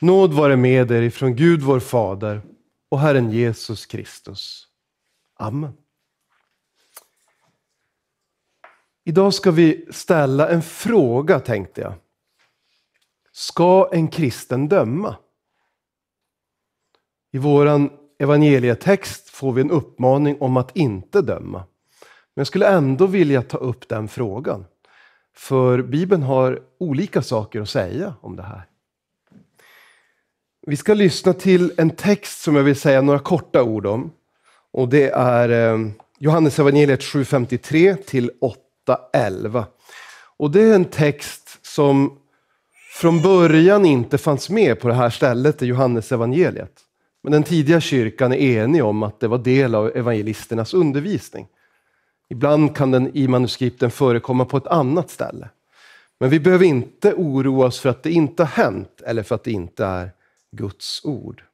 Nåd vare med er ifrån Gud vår Fader och Herren Jesus Kristus. Amen. Idag ska vi ställa en fråga, tänkte jag. Ska en kristen döma? I våran evangelietext får vi en uppmaning om att inte döma. Men jag skulle ändå vilja ta upp den frågan. För Bibeln har olika saker att säga om det här. Vi ska lyssna till en text som jag vill säga några korta ord om. Och det är Johannes evangeliet 7:53 till 8:11. Och det är en text som från början inte fanns med på det här stället i Johannes evangeliet. Men den tidiga kyrkan är enig om att det var del av evangelisternas undervisning. Ibland kan den i manuskripten förekomma på ett annat ställe. Men vi behöver inte oroa oss för att det inte har hänt eller för att det inte är Guds ord.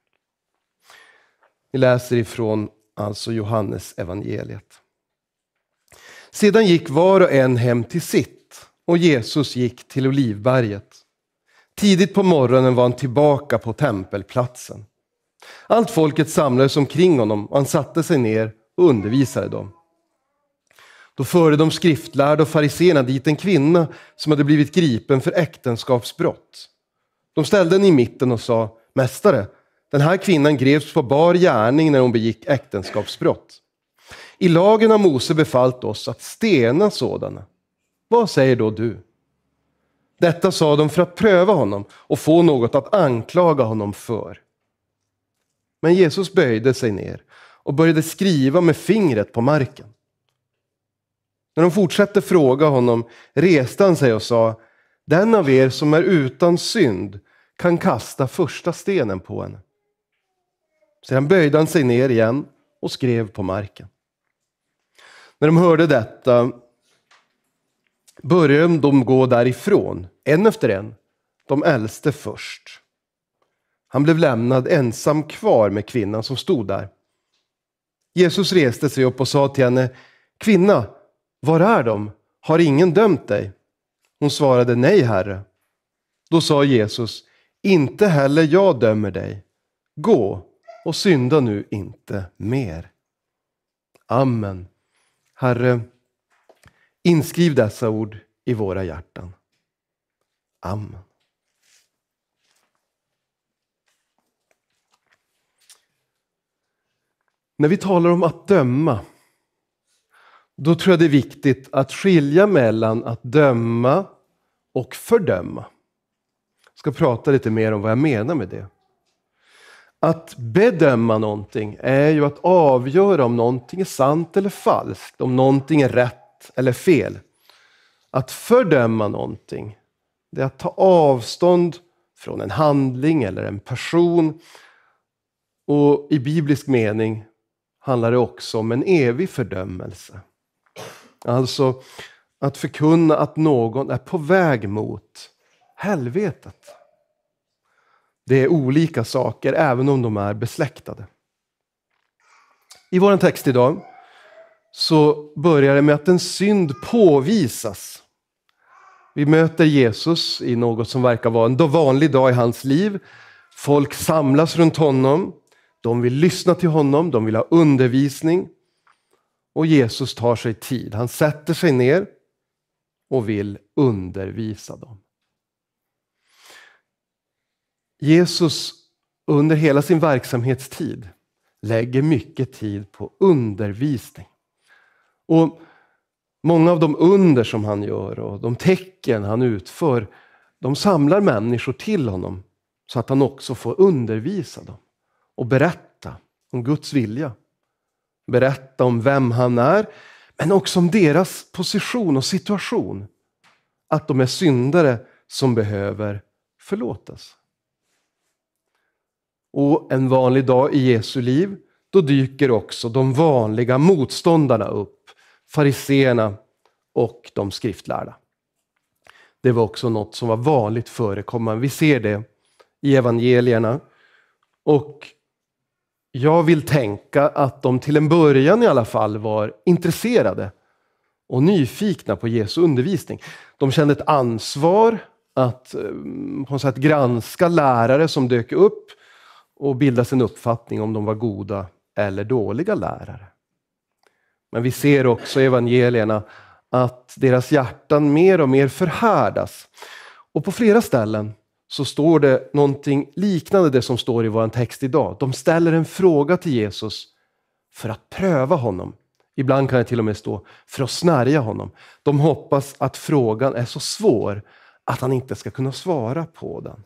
Vi läser ifrån alltså Johannes evangeliet. Sedan gick var och en hem till sitt och Jesus gick till Olivberget. Tidigt på morgonen var han tillbaka på tempelplatsen. Allt folket samlades omkring honom och han satte sig ner och undervisade dem. Då förde de skriftlärda och fariséerna dit en kvinna som hade blivit gripen för äktenskapsbrott. De ställde henne i mitten och sa: Mästare, den här kvinnan greps på bar gärning när hon begick äktenskapsbrott. I lagen har Mose befallt oss att stena sådana. Vad säger då du? Detta sa de för att pröva honom och få något att anklaga honom för. Men Jesus böjde sig ner och började skriva med fingret på marken. När de fortsatte fråga honom reste han sig och sa: Den av er som är utan synd kan kasta första stenen på henne. Sedan böjde han sig ner igen och skrev på marken. När de hörde detta började de gå därifrån, en efter en, de äldste först. Han blev lämnad ensam kvar med kvinnan som stod där. Jesus reste sig upp och sa till henne: Kvinna, var är de? Har ingen dömt dig? Hon svarade: Nej, Herre. Då sa Jesus: Inte heller jag dömer dig. Gå och synda nu inte mer. Amen. Herre, inskriv dessa ord i våra hjärtan. Amen. När vi talar om att döma, då tror jag det är viktigt att skilja mellan att döma och fördöma. Jag ska prata lite mer om vad jag menar med det. Att bedöma någonting är ju att avgöra om någonting är sant eller falskt, om någonting är rätt eller fel. Att fördöma någonting, det är att ta avstånd från en handling eller en person. Och i biblisk mening handlar det också om en evig fördömelse. Alltså att förkunna att någon är på väg mot helvetet. Det är olika saker även om de är besläktade. I vår text idag så börjar det med att en synd påvisas. Vi möter Jesus i något som verkar vara en vanlig dag i hans liv. Folk samlas runt honom. De vill lyssna till honom. De vill ha undervisning. Och Jesus tar sig tid. Han sätter sig ner och vill undervisa dem. Jesus under hela sin verksamhetstid lägger mycket tid på undervisning. Och många av de under som han gör och de tecken han utför, de samlar människor till honom så att han också får undervisa dem och berätta om Guds vilja. Berätta om vem han är, men också om deras position och situation. Att de är syndare som behöver förlåtas. Och en vanlig dag i Jesu liv, då dyker också de vanliga motståndarna upp. Fariséerna och de skriftlärda. Det var också något som var vanligt förekommande. Vi ser det i evangelierna. Och jag vill tänka att de till en början i alla fall var intresserade och nyfikna på Jesu undervisning. De kände ett ansvar att på något sätt granska lärare som dök upp och bilda sig en uppfattning om de var goda eller dåliga lärare. Men vi ser också i evangelierna att deras hjärtan mer och mer förhärdas. Och på flera ställen så står det någonting liknande det som står i vår text idag. De ställer en fråga till Jesus för att pröva honom. Ibland kan det till och med stå för att snärja honom. De hoppas att frågan är så svår att han inte ska kunna svara på den.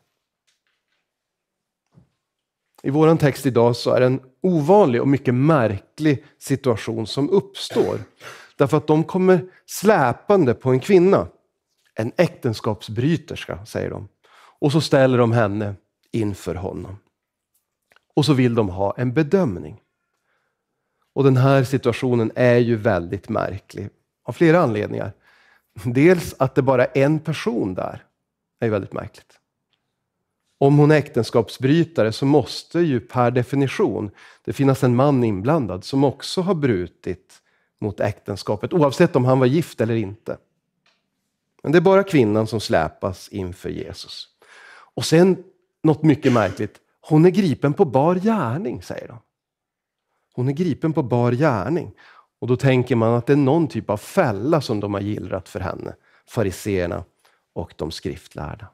I vår text idag så är det en ovanlig och mycket märklig situation som uppstår. Därför att de kommer släpande på en kvinna. En äktenskapsbryterska, säger de. Och så ställer de henne inför honom. Och så vill de ha en bedömning. Och den här situationen är ju väldigt märklig. Av flera anledningar. Dels att det bara är en person där. Det är väldigt märkligt. Om hon är äktenskapsbrytare så måste ju per definition det finnas en man inblandad som också har brutit mot äktenskapet. Oavsett om han var gift eller inte. Men det är bara kvinnan som släpas inför Jesus. Och sen något mycket märkligt. Hon är gripen på bar gärning, säger de. Hon är gripen på bar gärning. Och då tänker man att det är någon typ av fälla som de har gillrat för henne. Fariseerna och de skriftlärda.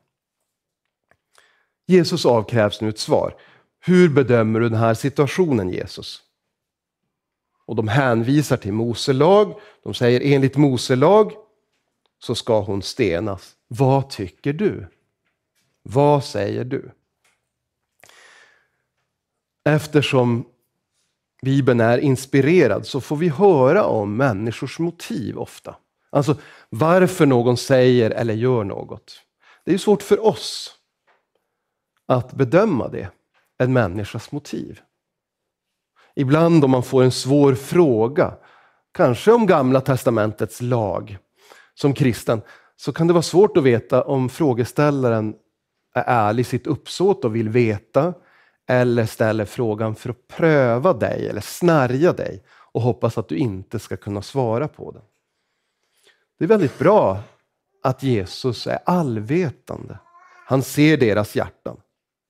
Jesus avkrävs nu ett svar. Hur bedömer du den här situationen, Jesus? Och de hänvisar till Moselag. De säger enligt Moselag så ska hon stenas. Vad tycker du? Vad säger du? Eftersom Bibeln är inspirerad så får vi höra om människors motiv ofta. Alltså varför någon säger eller gör något. Det är svårt för oss att bedöma det, en människas motiv. Ibland om man får en svår fråga, kanske om Gamla testamentets lag som kristen, så kan det vara svårt att veta om frågeställaren är ärlig i sitt uppsåt och vill veta, eller ställer frågan för att pröva dig eller snärja dig och hoppas att du inte ska kunna svara på den. Det är väldigt bra att Jesus är allvetande. Han ser deras hjärtan.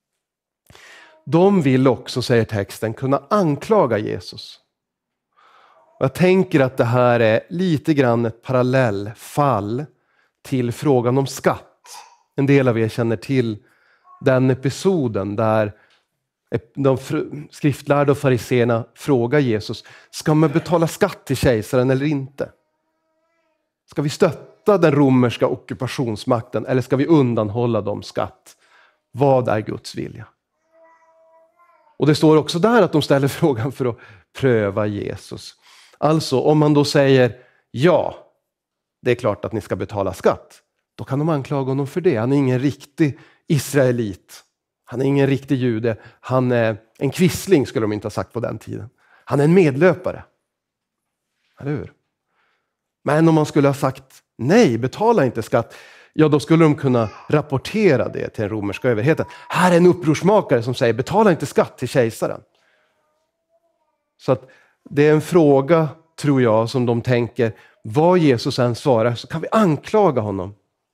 De vill också, säger texten, kunna anklaga Jesus. Jag tänker att det här är lite grann ett parallellfall till frågan om skatt. En del av er känner till den episoden där de skriftlärda och fariseerna frågar Jesus, ska man betala skatt till kejsaren eller inte? Ska vi stötta den romerska ockupationsmakten eller ska vi undanhålla dem skatt? Vad är Guds vilja? Och det står också där att de ställer frågan för att pröva Jesus. Alltså om man då säger ja, det är klart att ni ska betala skatt. Då kan de anklaga honom för det. Han är ingen riktig israelit. Han är ingen riktig jude. Han är en kvissling skulle de inte ha sagt på den tiden. Han är en medlöpare. Eller hur? Men om man skulle ha sagt nej, betala inte skatt. Ja, då skulle de kunna rapportera det till den romerska överheten. Här är en upprorsmakare som säger betala inte skatt till kejsaren. Så att det är en fråga, tror jag, som de tänker, vad Jesus än svarar så kan vi anklaga honom.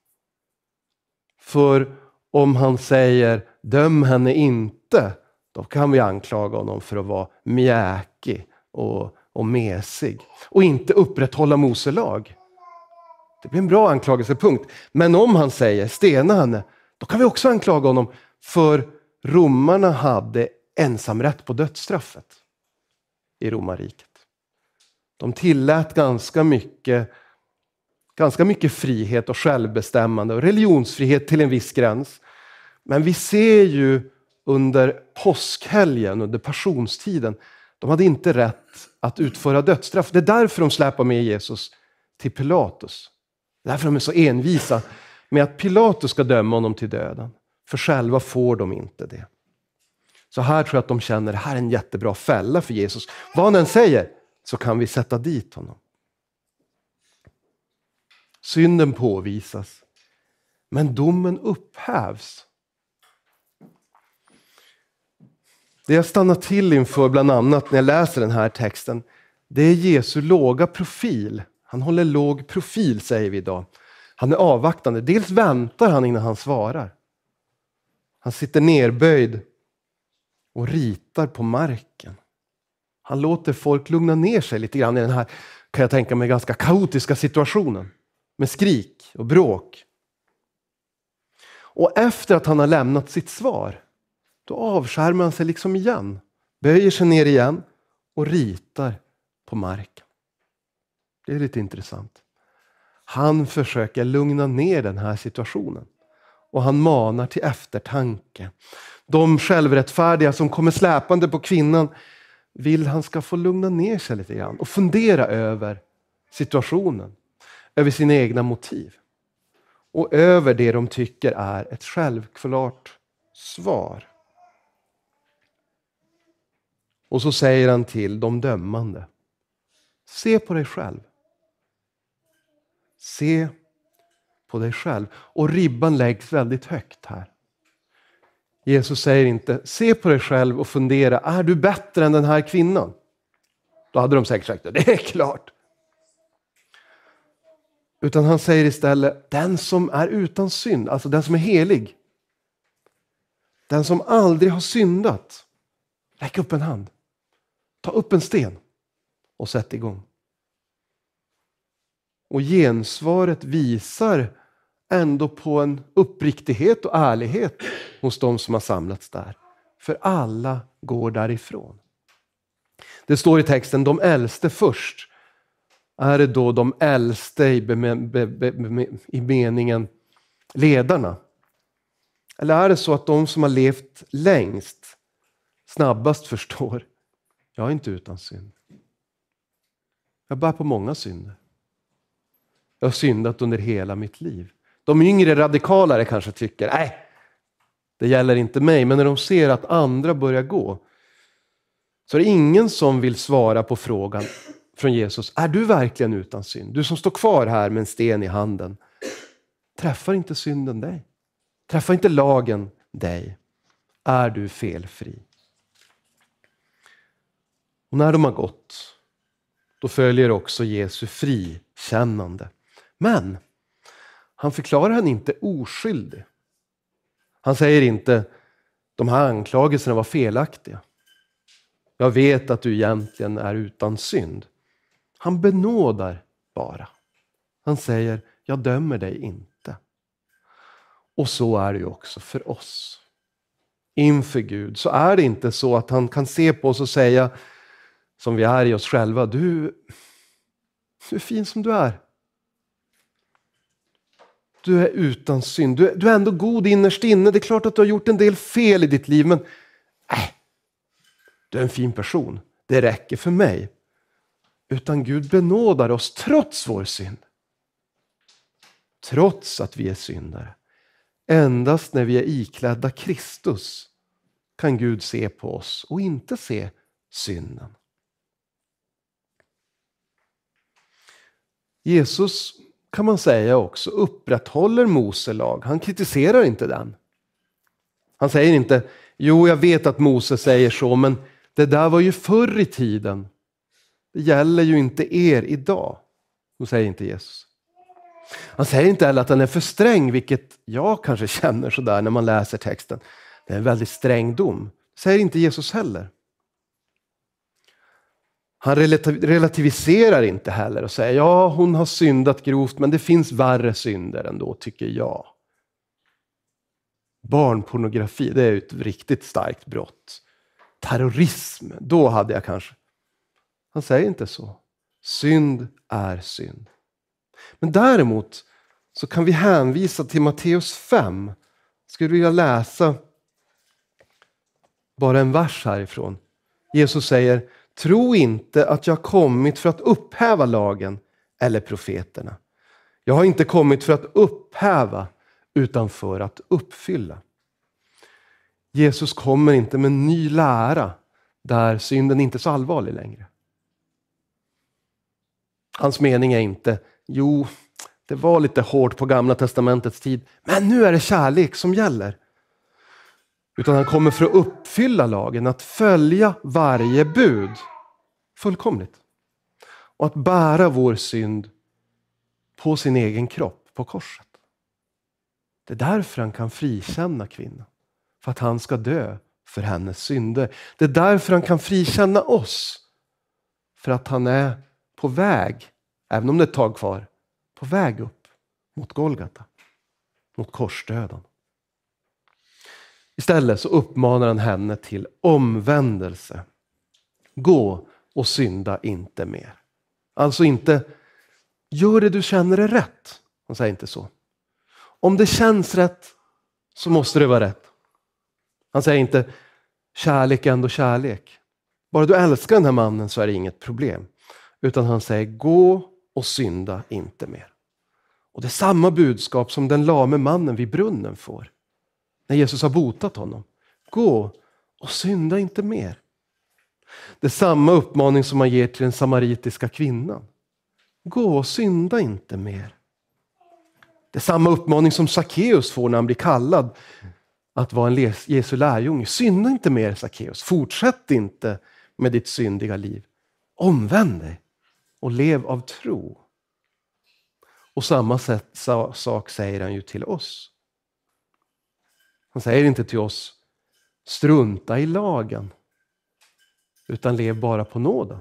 För om han säger döm henne inte, då kan vi anklaga honom för att vara mjäkig och mesig. Och inte upprätthålla Moselag. Det blir en bra anklagelsepunkt. Men om han säger stena henne, då kan vi också anklaga honom. För romarna hade ensamrätt på dödsstraffet i romarriket. De tillät ganska mycket frihet och självbestämmande och religionsfrihet till en viss gräns. Men vi ser ju under påskhelgen, under passionstiden, de hade inte rätt att utföra dödsstraff. Det är därför de släpar med Jesus till Pilatus. Därför de är så envisa med att Pilatus ska döma honom till döden. För själva får de inte det. Så här tror jag att de känner det här är en jättebra fälla för Jesus. Vad han än säger så kan vi sätta dit honom. Synden påvisas. Men domen upphävs. Det jag stannar till inför bland annat när jag läser den här texten, det är Jesu låga profil. Han håller låg profil, säger vi idag. Han är avvaktande. Dels väntar han innan han svarar. Han sitter nerböjd och ritar på marken. Han låter folk lugna ner sig lite grann i den här, kan jag tänka mig, ganska kaotiska situationen. Med skrik och bråk. Och efter att han har lämnat sitt svar, då avskärmar han sig liksom igen. Böjer sig ner igen och ritar på marken. Det är lite intressant. Han försöker lugna ner den här situationen. Och han manar till eftertanke. De självrättfärdiga som kommer släpande på kvinnan vill han ska få lugna ner sig lite grann. Och fundera över situationen. Över sina egna motiv. Och över det de tycker är ett självklart svar. Och så säger han till de dömande. Se på dig själv. Se på dig själv. Och ribban läggs väldigt högt här. Jesus säger inte, se på dig själv och fundera, är du bättre än den här kvinnan? Då hade de säkert sagt, det är klart. Utan han säger istället, den som är utan synd, alltså den som är helig. Den som aldrig har syndat. Räck upp en hand. Ta upp en sten och sätt igång. Och gensvaret visar ändå på en uppriktighet och ärlighet hos de som har samlats där. För alla går därifrån. Det står i texten, de äldste först. Är det då de äldste i meningen ledarna? Eller är det så att de som har levt längst, snabbast förstår, jag är inte utan synd. Jag bär på många synder. Jag har syndat under hela mitt liv. De yngre radikalare kanske tycker, nej, det gäller inte mig. Men när de ser att andra börjar gå, så är det ingen som vill svara på frågan från Jesus. Är du verkligen utan synd? Du som står kvar här med en sten i handen. Träffar inte synden dig? Träffar inte lagen dig? Är du felfri? Och när de har gått, då följer också Jesu frikännande. Men han förklarar han inte oskyldig. Han säger inte, de här anklagelserna var felaktiga. Jag vet att du egentligen är utan synd. Han benådar bara. Han säger, jag dömer dig inte. Och så är det ju också för oss. Inför Gud så är det inte så att han kan se på oss och säga, som vi är i oss själva, du är fin som du är. Du är utan synd. Du är ändå god innerst inne. Det är klart att du har gjort en del fel i ditt liv, men du är en fin person. Det räcker för mig. Utan Gud benådar oss trots vår synd. Trots att vi är syndare. Endast när vi är iklädda Kristus kan Gud se på oss och inte se synden. Jesus, kan man säga också, upprätthåller Mose lag. Han kritiserar inte den. Han säger inte, jo jag vet att Mose säger så, men det där var ju förr i tiden. Det gäller ju inte er idag. Så säger inte Jesus. Han säger inte heller att han är för sträng, vilket jag kanske känner sådär när man läser texten. Det är en väldigt sträng dom. Det säger inte Jesus heller. Han relativiserar inte heller och säger, ja hon har syndat grovt, men det finns värre synder ändå, tycker jag. Barnpornografi, det är ju ett riktigt starkt brott. Terrorism, då hade jag kanske. Han säger inte så. Synd är synd. Men däremot så kan vi hänvisa till Matteus 5. Skulle vilja läsa bara en vers härifrån. Jesus säger, tro inte att jag kommit för att upphäva lagen eller profeterna. Jag har inte kommit för att upphäva utan för att uppfylla. Jesus kommer inte med en ny lära där synden inte är så allvarlig längre. Hans mening är inte, jo, det var lite hårt på Gamla testamentets tid, men nu är det kärlek som gäller. Utan han kommer för att uppfylla lagen, att följa varje bud fullkomligt. Och att bära vår synd på sin egen kropp. på korset. Det är därför han kan frikänna kvinnan. För att han ska dö för hennes synder. Det är därför han kan frikänna oss. För att han är på väg, även om det är ett tag kvar, på väg upp mot Golgata. Mot korsdöden. Istället så uppmanar han henne till omvändelse. Gå och synda inte mer. Alltså inte, gör det du känner är rätt. Han säger inte så. Om det känns rätt så måste det vara rätt. Han säger inte, kärlek är ändå kärlek. Bara du älskar den här mannen så är det inget problem. Utan han säger, gå och synda inte mer. Och det är samma budskap som den lame mannen vid brunnen får. När Jesus har botat honom. Gå och synda inte mer. Det är samma uppmaning som man ger till den samaritiska kvinnan. Gå och synda inte mer. Det är samma uppmaning som Sackeus får när han blir kallad att vara en Jesu lärjunge. Synda inte mer, Sackeus. Fortsätt inte med ditt syndiga liv. Omvänd dig och lev av tro. Och samma sak säger han ju till oss. Han säger inte till oss, strunta i lagen. Utan lev bara på nåden.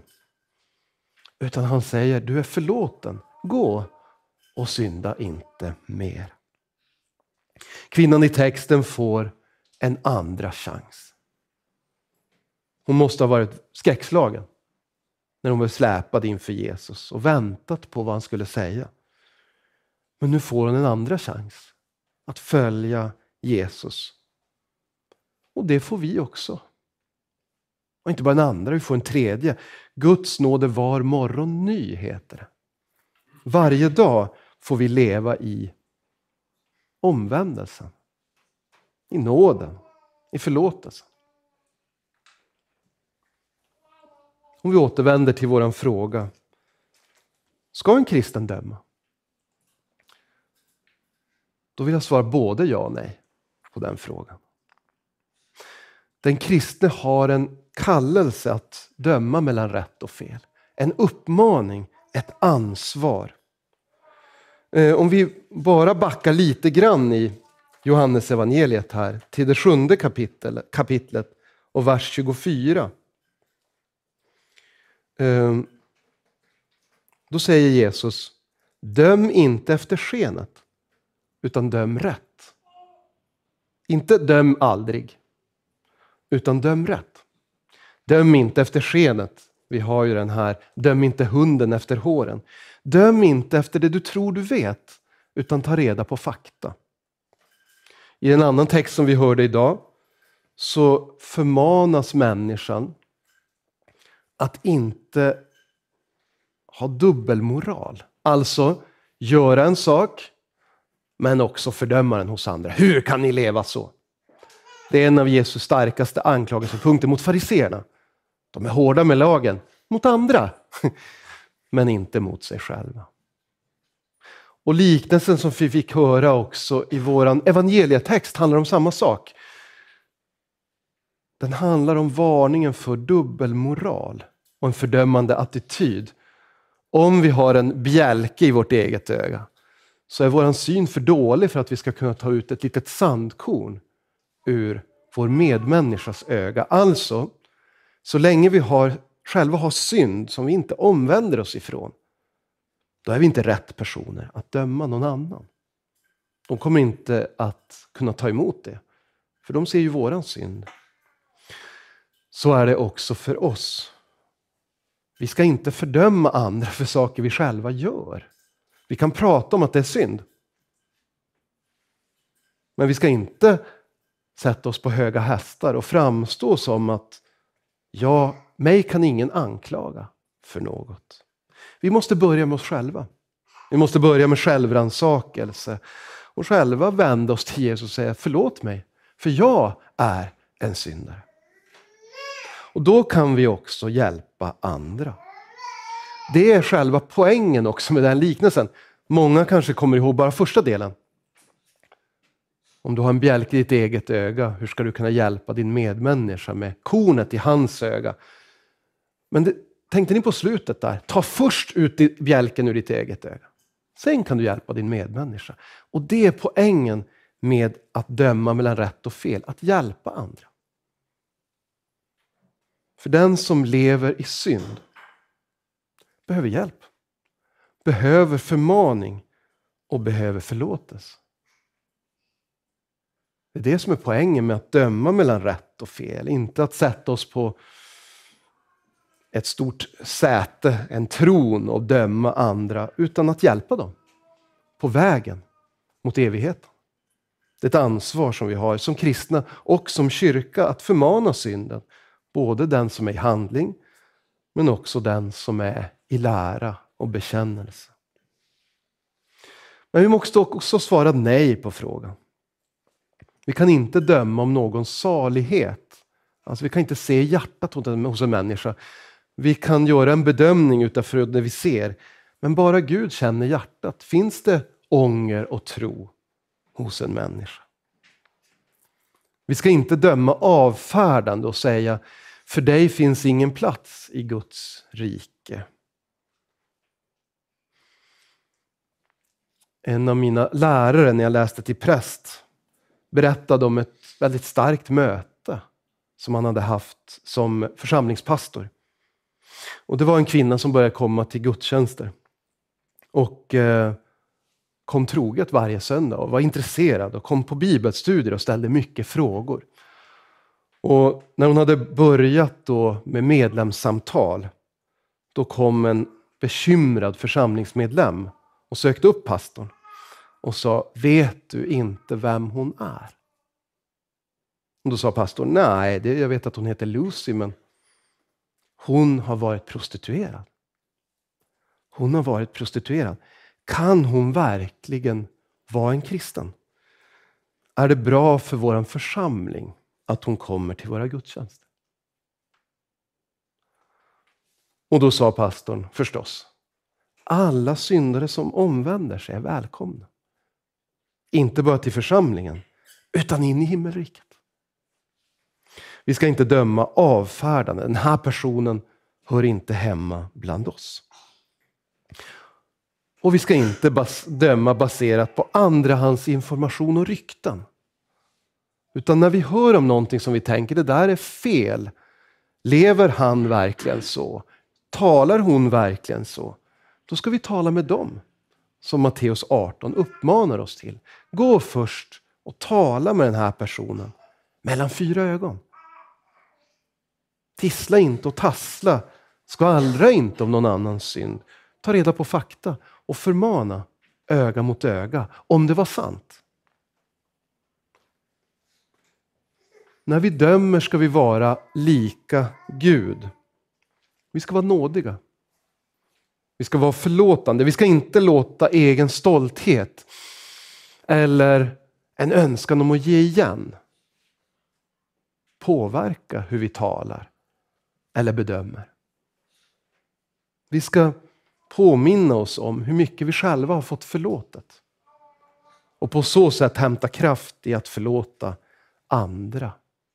Utan han säger, du är förlåten. Gå och synda inte mer. Kvinnan i texten får en andra chans. Hon måste ha varit skräckslagen när hon var släpad inför Jesus och väntat på vad han skulle säga. Men nu får hon en andra chans att följa Jesus. Och det får vi också. Och inte bara en andra, vi får en tredje. Guds nåde var morgon ny, heter det. Varje dag får vi leva i omvändelsen. I nåden. I förlåtelsen. Om vi återvänder till våran fråga. Ska en kristen döma? Då vill jag svara både ja och nej på den frågan. Den kristne har en kallelse att döma mellan rätt och fel. En uppmaning, ett ansvar. Om vi bara backar lite grann i Johannes evangeliet här till det 7:e kapitlet och vers 24. Då säger Jesus, döm inte efter skenet utan döm rätt. Inte döm aldrig utan döm rätt. Döm inte efter skenet. Vi har ju den här, döm inte hunden efter håren. Döm inte efter det du tror du vet, utan ta reda på fakta. I en annan text som vi hörde idag så förmanas människan att inte ha dubbelmoral. Alltså göra en sak men också fördöma den hos andra. Hur kan ni leva så? Det är en av Jesus starkaste anklagelsepunkter mot fariseerna. De är hårda med lagen mot andra, men inte mot sig själva. Och liknelsen som vi fick höra också i våran evangelietext handlar om samma sak. Den handlar om varningen för dubbelmoral och en fördömande attityd. Om vi har en bjälke i vårt eget öga så är våran syn för dålig för att vi ska kunna ta ut ett litet sandkorn ur vår medmänniskas öga. Alltså, så länge vi själva har synd som vi inte omvänder oss ifrån, då är vi inte rätt personer att döma någon annan. De kommer inte att kunna ta emot det, för de ser ju våran synd. Så är det också för oss. Vi ska inte fördöma andra för saker vi själva gör. Vi kan prata om att det är synd. Men vi ska inte sätta oss på höga hästar och framstå som att mig kan ingen anklaga för något. Vi måste börja med oss själva. Vi måste börja med självransakelse och själva vända oss till Jesus och säga förlåt mig, för jag är en syndare. Och då kan vi också hjälpa andra. Det är själva poängen också med den liknelsen. Många kanske kommer ihåg bara första delen. Om du har en bjälke i ditt eget öga, hur ska du kunna hjälpa din medmänniska med kornet i hans öga? Men tänkte ni på slutet där? Ta först ut bjälken ur ditt eget öga. Sen kan du hjälpa din medmänniska. Och det är poängen med att döma mellan rätt och fel. Att hjälpa andra. För den som lever i synd behöver hjälp. Behöver förmaning och behöver förlåtelse. Det är det som är poängen med att döma mellan rätt och fel. Inte att sätta oss på ett stort säte, en tron och döma andra, utan att hjälpa dem på vägen mot evigheten. Det är ett ansvar som vi har som kristna och som kyrka att förmana synden. Både den som är i handling, men också den som är i lära och bekännelse. Men vi måste också svara nej på frågan. Vi kan inte döma om någons salighet. Alltså vi kan inte se hjärtat hos en människa. Vi kan göra en bedömning utifrån det vi ser. Men bara Gud känner hjärtat. Finns det ånger och tro hos en människa? Vi ska inte döma avfärdande och säga, för dig finns ingen plats i Guds rike. En av mina lärare när jag läste till präst berättade om ett väldigt starkt möte som han hade haft som församlingspastor. Och det var en kvinna som började komma till gudstjänster. Och kom troget varje söndag och var intresserad och kom på bibelstudier och ställde mycket frågor. Och när hon hade börjat då med medlemssamtal, då kom en bekymrad församlingsmedlem och sökte upp pastorn och sa, vet du inte vem hon är? Och då sa pastorn, nej, jag vet att hon heter Lucy, men hon har varit prostituerad. Hon har varit prostituerad. Kan hon verkligen vara en kristen? Är det bra för vår församling att hon kommer till våra gudstjänster? Och då sa pastorn, förstås, alla syndare som omvänder sig är välkomna. Inte bara till församlingen, utan in i himmelriket. Vi ska inte döma avfärdande. Den här personen hör inte hemma bland oss. Och vi ska inte döma baserat på andrahandsinformation och rykten. Utan när vi hör om någonting som vi tänker, det där är fel. Lever han verkligen så? Talar hon verkligen så? Då ska vi tala med dem. Som Matteus 18 uppmanar oss till. Gå först och tala med den här personen. Mellan 4 ögon. Tissla inte och tassla. Skvallra inte om någon annans synd. Ta reda på fakta och förmana öga mot öga om det var sant. När vi dömer ska vi vara lika Gud. Vi ska vara nådiga. Vi ska vara förlåtande. Vi ska inte låta egen stolthet eller en önskan om att ge igen påverka hur vi talar eller bedömer. Vi ska påminna oss om hur mycket vi själva har fått förlåtet. Och på så sätt hämta kraft i att förlåta andra.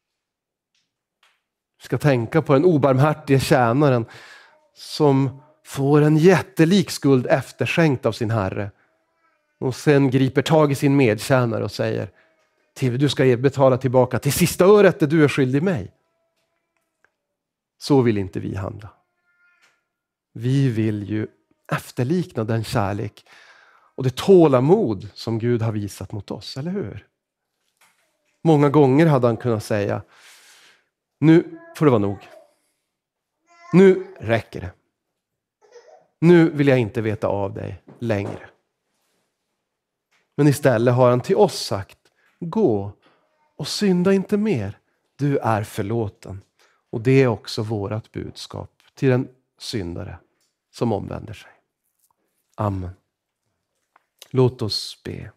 Vi ska tänka på den obarmhärtige tjänaren som får en jättelik skuld efterskänkt av sin herre. Och sen griper tag i sin medtjänare och säger, du ska betala tillbaka till sista öret det du är skyldig mig. Så vill inte vi handla. Vi vill ju efterlikna den kärlek och det tålamod som Gud har visat mot oss, eller hur? Många gånger hade han kunnat säga, nu får det vara nog. Nu räcker det. Nu vill jag inte veta av dig längre. Men istället har han till oss sagt, gå och synda inte mer. Du är förlåten. Och det är också vårat budskap till den syndare som omvänder sig. Amen. Låt oss be.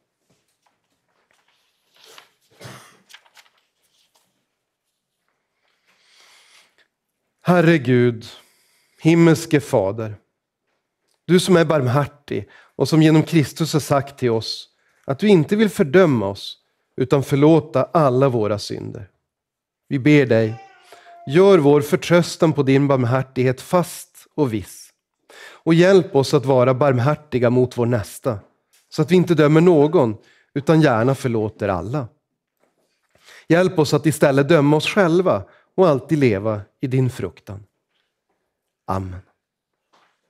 Herre Gud, himmelske Fader, du som är barmhärtig och som genom Kristus har sagt till oss att du inte vill fördöma oss utan förlåta alla våra synder. Vi ber dig, gör vår förtröstan på din barmhärtighet fast och viss. Och hjälp oss att vara barmhärtiga mot vår nästa, så att vi inte dömer någon utan gärna förlåter alla. Hjälp oss att istället döma oss själva och alltid leva i din fruktan. Amen.